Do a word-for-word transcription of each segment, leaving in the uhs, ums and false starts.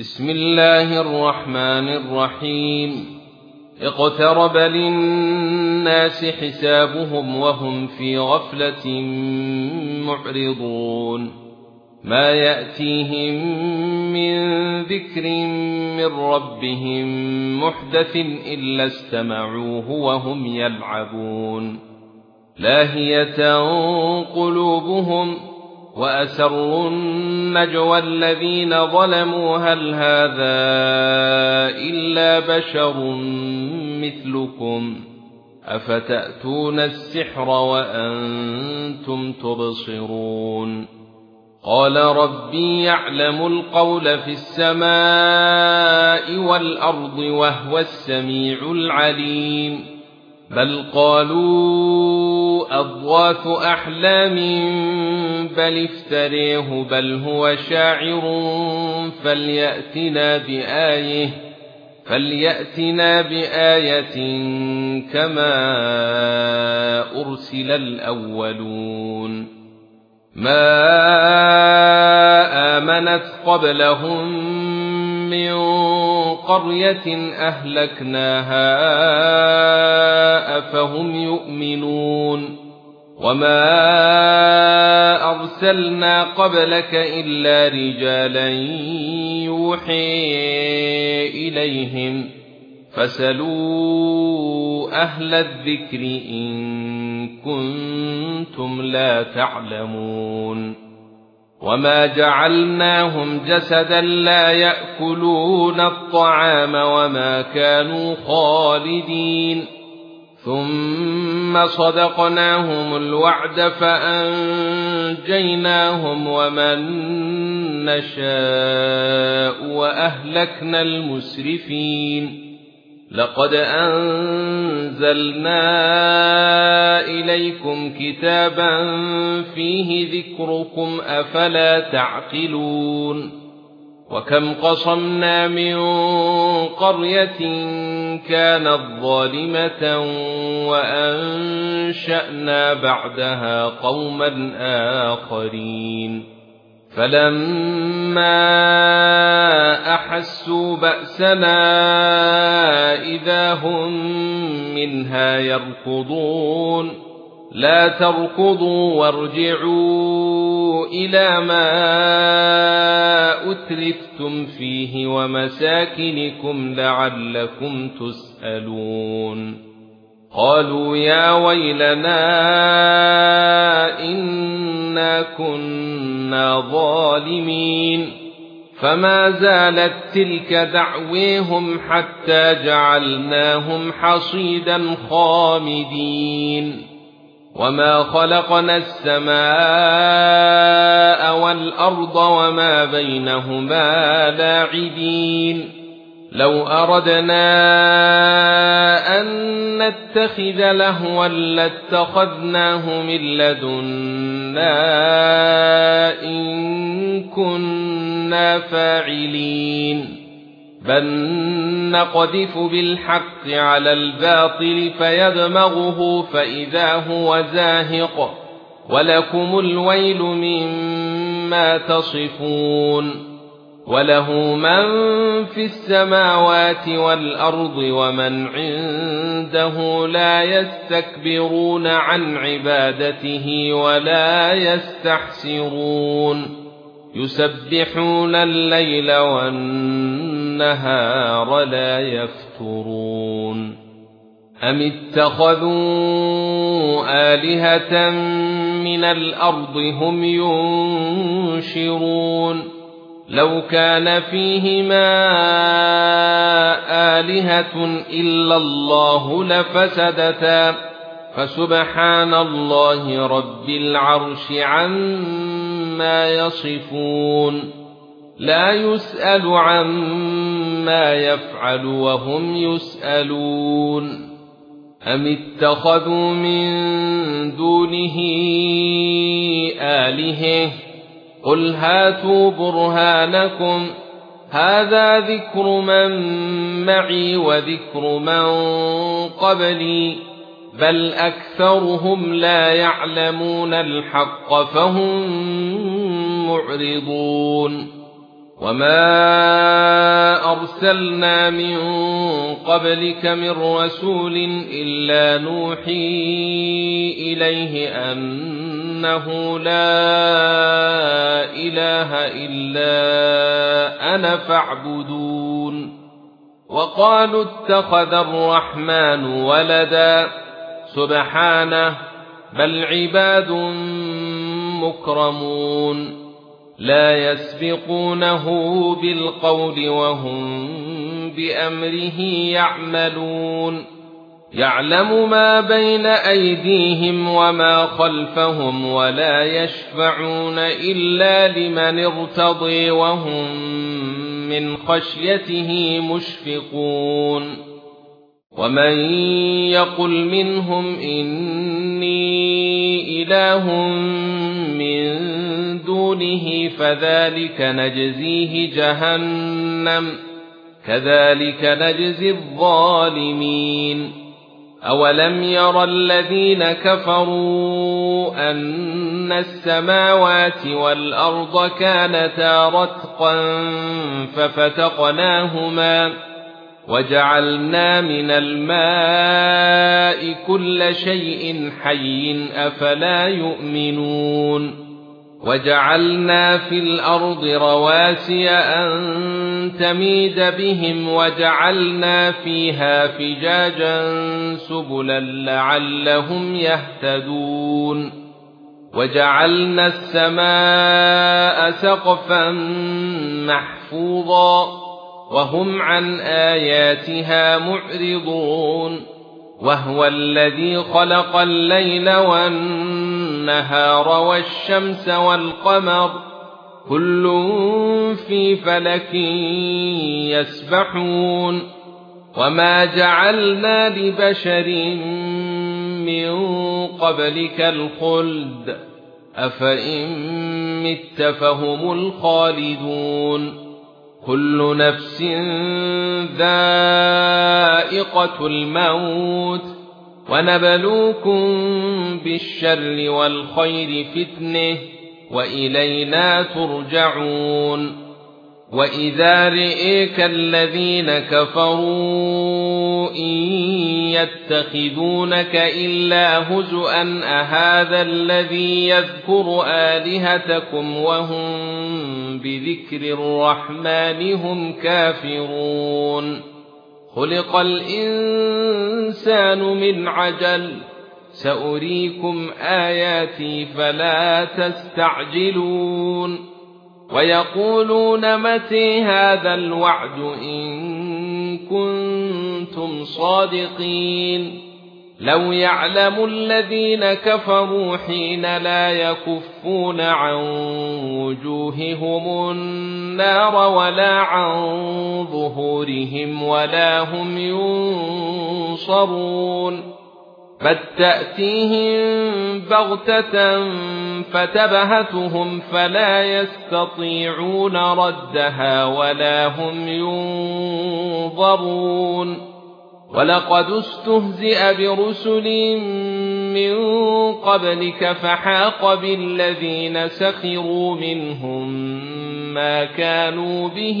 بسم الله الرحمن الرحيم اقترب للناس حسابهم وهم في غفلة معرضون ما يأتيهم من ذكر من ربهم محدث إلا استمعوه وهم يلعبون لاهية قلوبهم وأسروا النجوى الذين ظلموا هل هذا إلا بشر مثلكم أفتأتون السحر وأنتم تبصرون قال ربي يعلم القول في السماء والأرض وهو السميع العليم بل قالوا أضغاث أحلام بل افتريه بل هو شاعر فليأتنا بآية فليأتنا بآية كما أرسل الأولون ما آمنت قبلهم من قرية أهلكناها أفهم يؤمنون وما أرسلنا قبلك إلا رجالا يوحي إليهم فاسألوا أهل الذكر إن كنتم لا تعلمون وما جعلناهم جسدا لا يأكلون الطعام وما كانوا خالدين ثم صدقناهم الوعد فأنجيناهم ومن نشاء وأهلكنا المسرفين لقد أنزلنا إليكم كتابا فيه ذكركم أفلا تعقلون وكم قصمنا من قرية كانت ظالمة وأنشأنا بعدها قوما آخرين فلما أحسوا بأسنا إذا هم منها يركضون لا تركضوا وارجعوا إلى ما أترفتم فيه ومساكنكم لعلكم تسألون قالوا يا ويلنا إنا كنا ظالمين فما زالت تلك دعويهم حتى جعلناهم حصيدا خامدين وما خلقنا السماء والأرض وما بينهما لاعبين لو أردنا أن نتخذ لهوا لاتخذناه من لدنا إن كنا فاعلين بل نقذف بالحق على الباطل فيدمغه فإذا هو زاهق ولكم الويل مما تصفون وله من في السماوات والأرض ومن عنده لا يستكبرون عن عبادته ولا يستحسرون يسبحون الليل والنهار لا يفترون أم اتخذوا آلهة من الأرض هم ينشرون لو كان فيهما آلهة إلا الله لفسدتا فسبحان الله رب العرش عما يصفون لا يسأل عما يفعل وهم يسألون أم اتخذوا من دونه آلهة قل هاتوا برهانكم هذا ذكر من معي وذكر من قبلي بل أكثرهم لا يعلمون الحق فهم معرضون وما أرسلنا من قبلك من رسول إلا نوحي إليه أنه لا إله إلا أنا فاعبدون وقالوا اتخذ الرحمن ولدا سبحانه بل عباد مكرمون لا يسبقونه بالقول وهم بأمره يعملون يعلم ما بين أيديهم وما خلفهم ولا يشفعون إلا لمن ارتضي وهم من خشيته مشفقون ومن يقل منهم إني إله من دونه فذلك نجزيه جهنم كذلك نجزي الظالمين أولم ير الذين كفروا أن السماوات والأرض كانتا رتقا ففتقناهما وجعلنا من الماء كل شيء حي أفلا يؤمنون وجعلنا في الأرض رواسي أن تميد بهم وجعلنا فيها فجاجا سبلا لعلهم يهتدون وجعلنا السماء سقفا محفوظا وهم عن آياتها معرضون وهو الذي خلق الليل والنهار والشمس والقمر كل في فلك يسبحون وما جعلنا لبشر من قبلك الخلد أفإن مت فهم الخالدون كل نفس ذائقة الموت ونبلوكم بالشر والخير فتنة وإلينا ترجعون وإذا رئيك الذين كفروا إن يتخذونك إلا هزؤا أهذا الذي يذكر آلهتكم وهم بذكر الرحمن هم كافرون خلق الإنسان من عجل سأريكم آياتي فلا تستعجلون ويقولون متى هذا الوعد إن كنتم صادقين لو يعلم الذين كفروا حين لا يكفون عن وجوههم النار ولا عن ظهورهم ولا هم ينصرون بل تأتيهم بغتة فتبهتهم فلا يستطيعون ردها ولا هم ينظرون ولقد استهزئ برسل من قبلك فحاق بالذين سخروا منهم ما كانوا به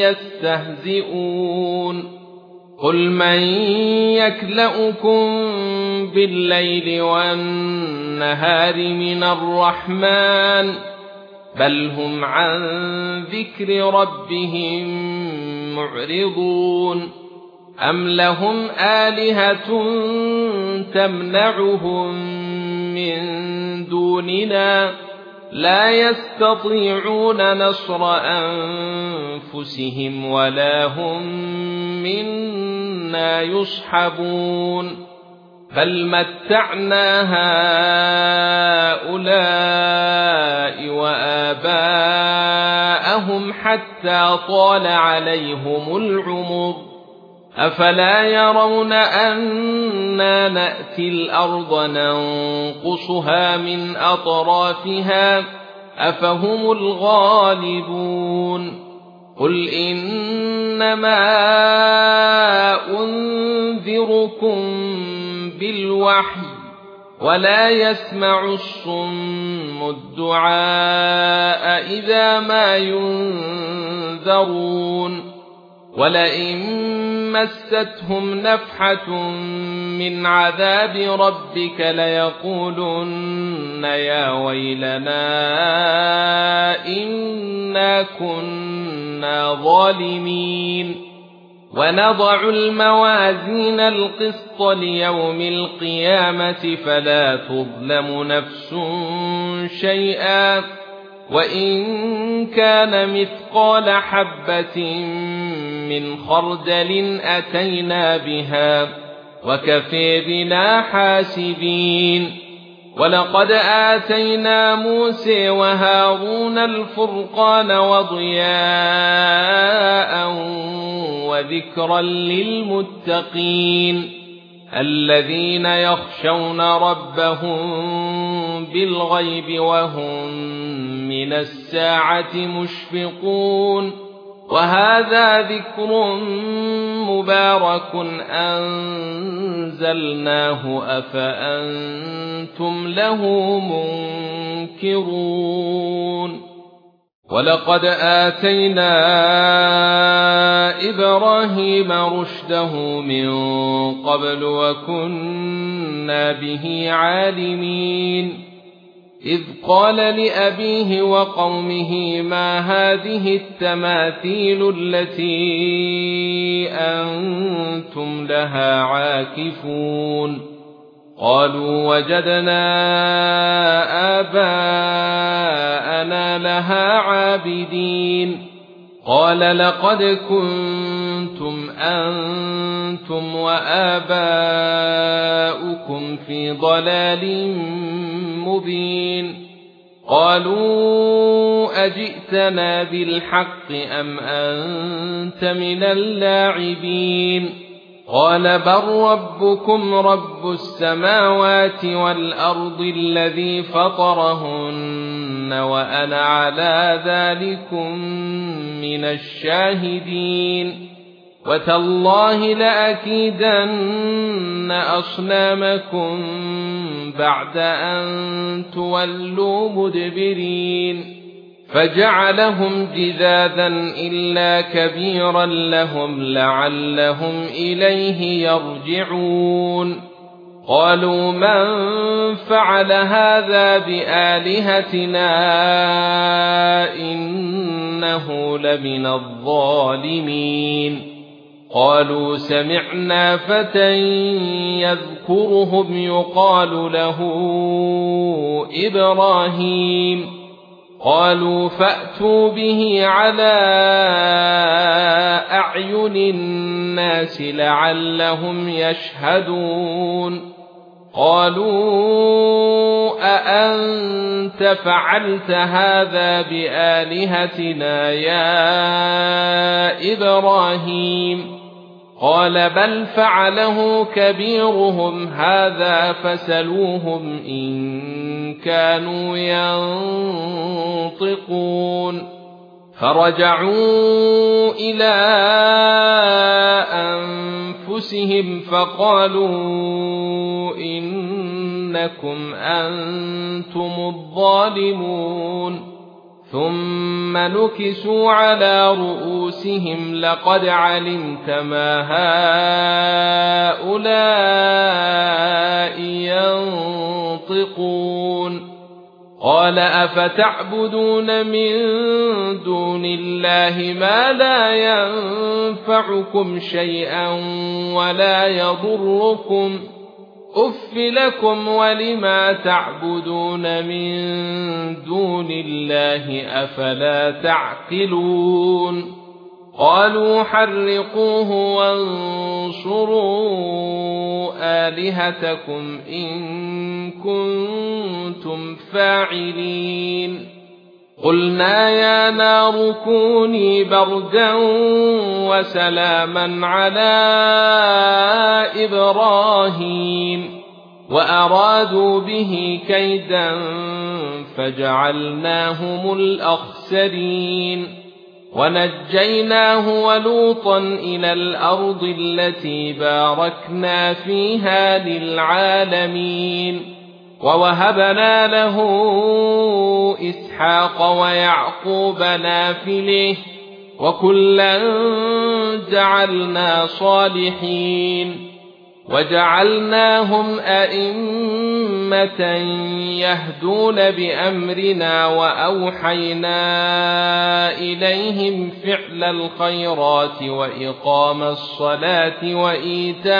يستهزئون قل من يكلؤكم بالليل والنهار من الرحمن بل هم عن ذكر ربهم معرضون أم لهم آلهة تمنعهم من دوننا لا يستطيعون نصر أنفسهم ولا هم منا يصحبون بل متعنا هؤلاء وآباءهم حتى طال عليهم العمر أفلا يرون أنا نأتي الأرض ننقصها من أطرافها أفهم الغالبون قل إنما أنذركم بالوحي ولا يسمع الصم الدعاء إذا ما ينذرون ولئن مستهم نفحة من عذاب ربك ليقولن يا ويلنا إنا كنا ظالمين ونضع الموازين القسط ليوم القيامة فلا تظلم نفس شيئا وإن كان مثقال حبة من خردل أتينا بها وكفى بنا حاسبين ولقد آتينا موسى وهارون الفرقان وضياء وذكرا للمتقين الذين يخشون ربهم بالغيب وهم من الساعة مشفقون وهذا ذكر مبارك أنزلناه أفأنتم له منكرون ولقد آتينا إبراهيم رشده من قبل وكنا به عالمين إذ قال لأبيه وقومه ما هذه التماثيل التي أنتم لها عاكفون قالوا وجدنا آباءنا لها عابدين قال لقد كنتم أنتم وآباؤكم في ضلال مبين قالوا أجئتنا بالحق أم أنت من اللاعبين قال بل ربكم رب السماوات والأرض الذي فطرهن وأنا على ذلكم من الشاهدين وتالله لأكيدن أصنامكم بعد أن تولوا مدبرين فجعلهم جذاذا إلا كبيرا لهم لعلهم إليه يرجعون قالوا من فعل هذا بآلهتنا إنه لمن الظالمين قالوا سمعنا فتى يذكرهم يقال له إبراهيم قالوا فأتوا به على أعين الناس لعلهم يشهدون قالوا أأنت فعلت هذا بآلهتنا يا إبراهيم قال بل فعله كبيرهم هذا فسلوهم إن كانوا ينطقون فرجعوا إلى أنفسهم فقالوا إنكم أنتم الظالمون ثم نكسوا على رؤوسهم لقد علمت ما هؤلاء ينطقون قال أفتعبدون من دون الله ما لا ينفعكم شيئا ولا يضركم أف لكم ولما تعبدون من دون الله أفلا تعقلون قالوا حرقوه وانصروا آلهتكم إن كنتم فاعلين قلنا يا نار كوني بردا وسلاما على إبراهيم وأرادوا به كيدا فجعلناهم الأخسرين ونجيناه ولوطا إلى الأرض التي باركنا فيها للعالمين ووهبنا له إسحاق ويعقوب نافلة وكلا جعلنا صالحين وجعلناهم أئمة يهدون بأمرنا وأوحينا إليهم فعل الخيرات وإقام الصلاة وإيتاء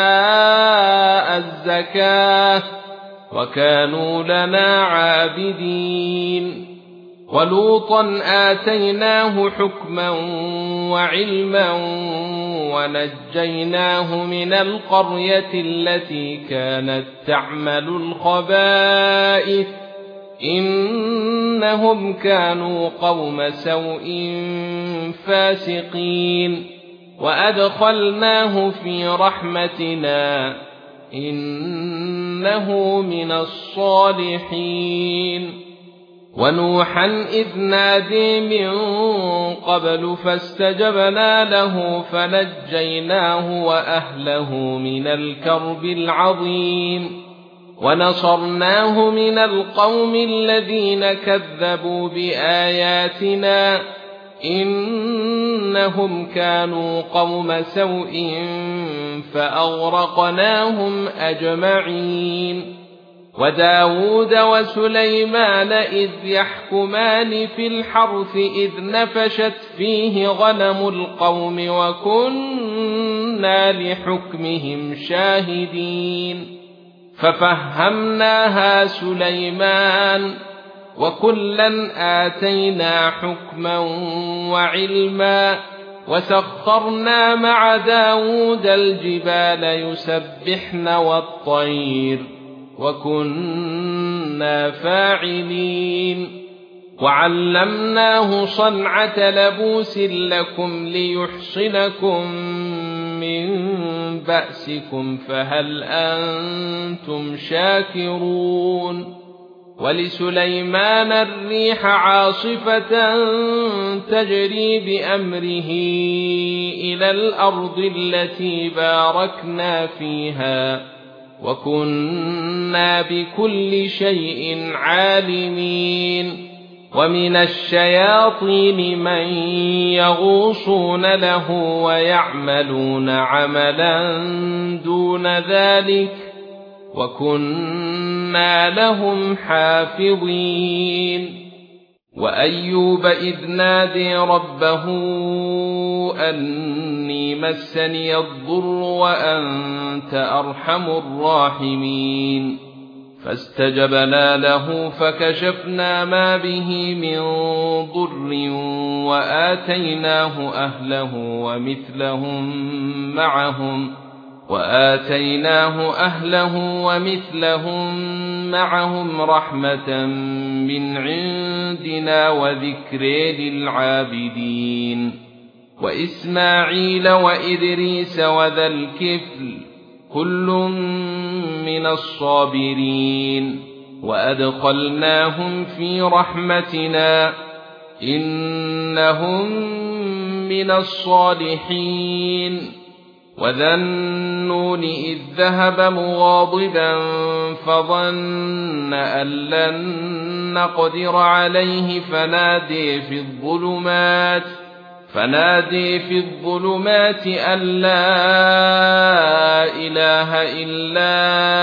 الزكاة وكانوا لنا عابدين ولوطا آتيناه حكما وعلما ونجيناه من القرية التي كانت تعمل الخبائث إنهم كانوا قوم سوء فاسقين وأدخلناه في رحمتنا إنه من الصالحين ونوحا إذ نادي من قبل فاستجبنا له فنجيناه وأهله من الكرب العظيم ونصرناه من القوم الذين كذبوا بآياتنا إنهم كانوا قوم سوء فأغرقناهم أجمعين وداود وسليمان إذ يحكمان في الحرث إذ نفشت فيه غنم القوم وكنا لحكمهم شاهدين ففهمناها سليمان وكلا آتينا حكما وعلما وسخرنا مع داود الجبال يسبحن والطير وكنا فاعلين وعلمناه صنعة لبوس لكم ليحصنكم من بأسكم فهل أنتم شاكرون ولسليمان الريح عاصفة تجري بأمره إلى الأرض التي باركنا فيها وكنا بكل شيء عالمين ومن الشياطين من يغوصون له ويعملون عملا دون ذلك وكنا لهم حافظين وأيوب إذ نادي ربه أني مسني الضر وأنت أرحم الراحمين فاستجبنا له فكشفنا ما به من ضر وآتيناه أهله ومثلهم معهم وآتيناه أهله ومثلهم معهم رحمة من عندنا وذكر للعابدين وإسماعيل وإدريس وذا الكفل كل من الصابرين وأدخلناهم في رحمتنا إنهم من الصالحين وذا النون إذ ذهب مغاضبا فظن أن لن نقدر عليه فنادي في الظلمات فنادي في الظلمات أن لا إله إلا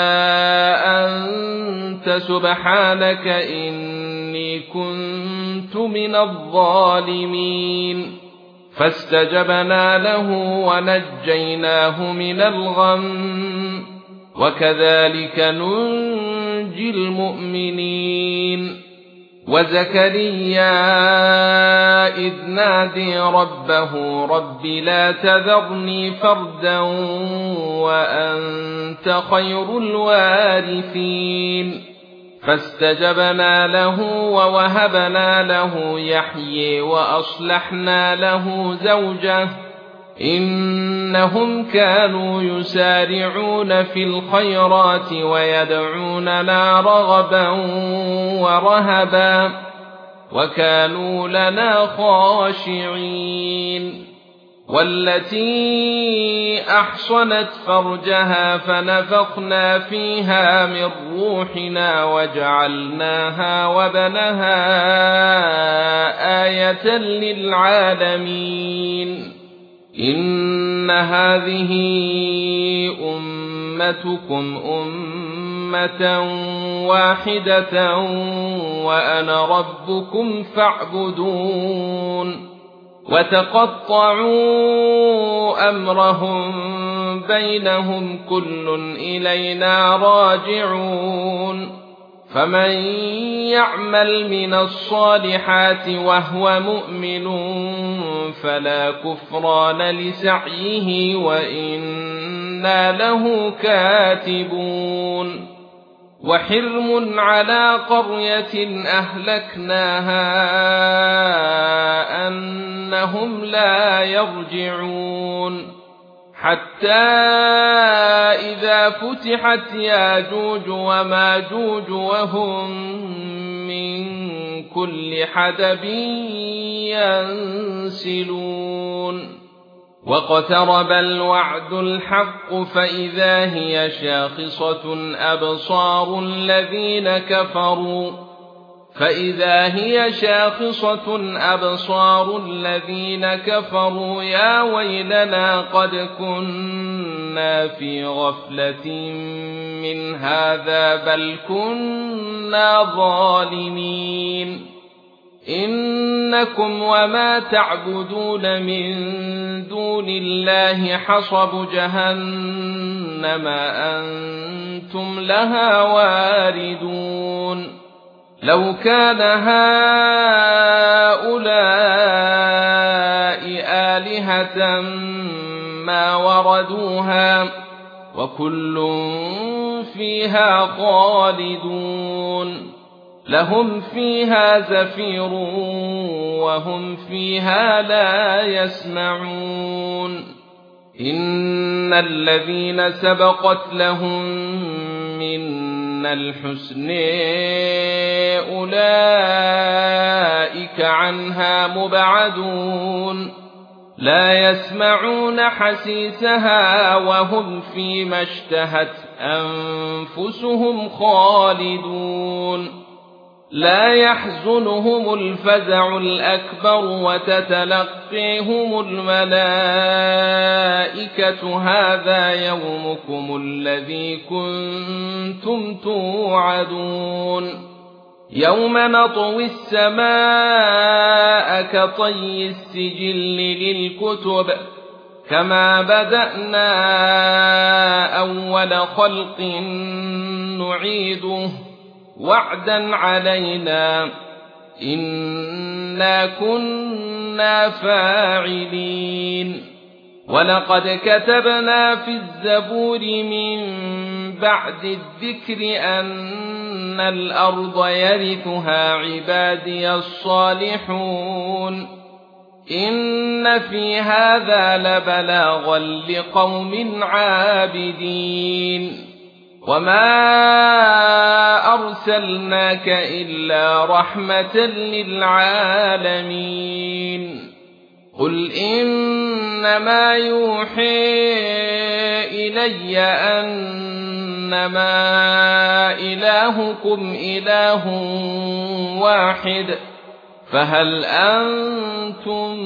أنت سبحانك إني كنت من الظالمين فاستجبنا له ونجيناه من الغم وكذلك ننجي المؤمنين وزكريا إذ نادي ربه رب لا تذرني فردا وأنت خير الوارثين فاستجبنا له ووهبنا له يحيى وأصلحنا له زوجه إنهم كانوا يسارعون في الخيرات ويدعوننا رغبا ورهبا وكانوا لنا خاشعين والتي أحصنت فرجها فنفخنا فيها من روحنا وجعلناها وابنها آية للعالمين إن هذه أمتكم أمة واحدة وأنا ربكم فاعبدون وتقطعوا أمرهم بينهم كل إلينا راجعون فمن يعمل من الصالحات وهو مؤمن فلا كفران لسعيه وإنا له كاتبون وحرم على قرية أهلكناها أنهم لا يرجعون حتى إذا فتحت ياجوج وماجوج وهم من كل حدب ينسلون واقترب الوعد الحق فإذا هي شاخصة أبصار الذين كفروا فإذا هي شاخصة أبصار الذين كفروا يا ويلنا قد كنا في غفلة من هذا بل كنا ظالمين إنكم وما تعبدون من دون الله حصب جهنم أنتم لها واردون لو كان هؤلاء آلهة ما وردوها وكل فيها خالدون لهم فيها زفير وهم فيها لا يسمعون إن الذين سبقت لهم منا الحسن أولئك عنها مبعدون لا يسمعون حسيسها وهم فيما اشتهت أنفسهم خالدون لا يحزنهم الفزع الأكبر وتتلقيهم الملائكة هذا يومكم الذي كنتم توعدون يوم نطوي السماء كطي السجل للكتب كما بدأنا أول خلق نعيده وعدا علينا إنا كنا فاعلين ولقد كتبنا في الزبور من بعد الذكر أن الأرض يرثها عبادي الصالحون إن في هذا لبلاغا لقوم عابدين وما أرسلناك إلا رحمة للعالمين قل إنما يوحي إلي أنما إلهكم إله واحد فهل أنتم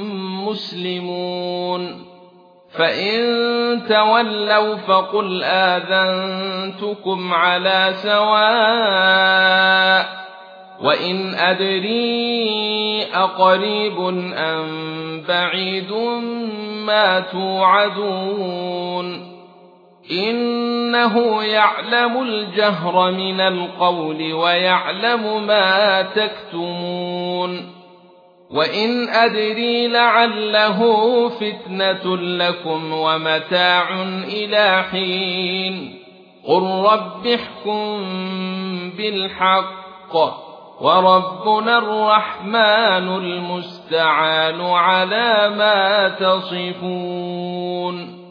مسلمون فإن تولوا فقل آذنتكم على سواء وإن أدري أقريب أم بعيد ما توعدون إنه يعلم الجهر من القول ويعلم ما تكتمون وإن أدري لعله فتنة لكم ومتاع إلى حين قل رب احكم بالحق وربنا الرحمن المستعان على ما تصفون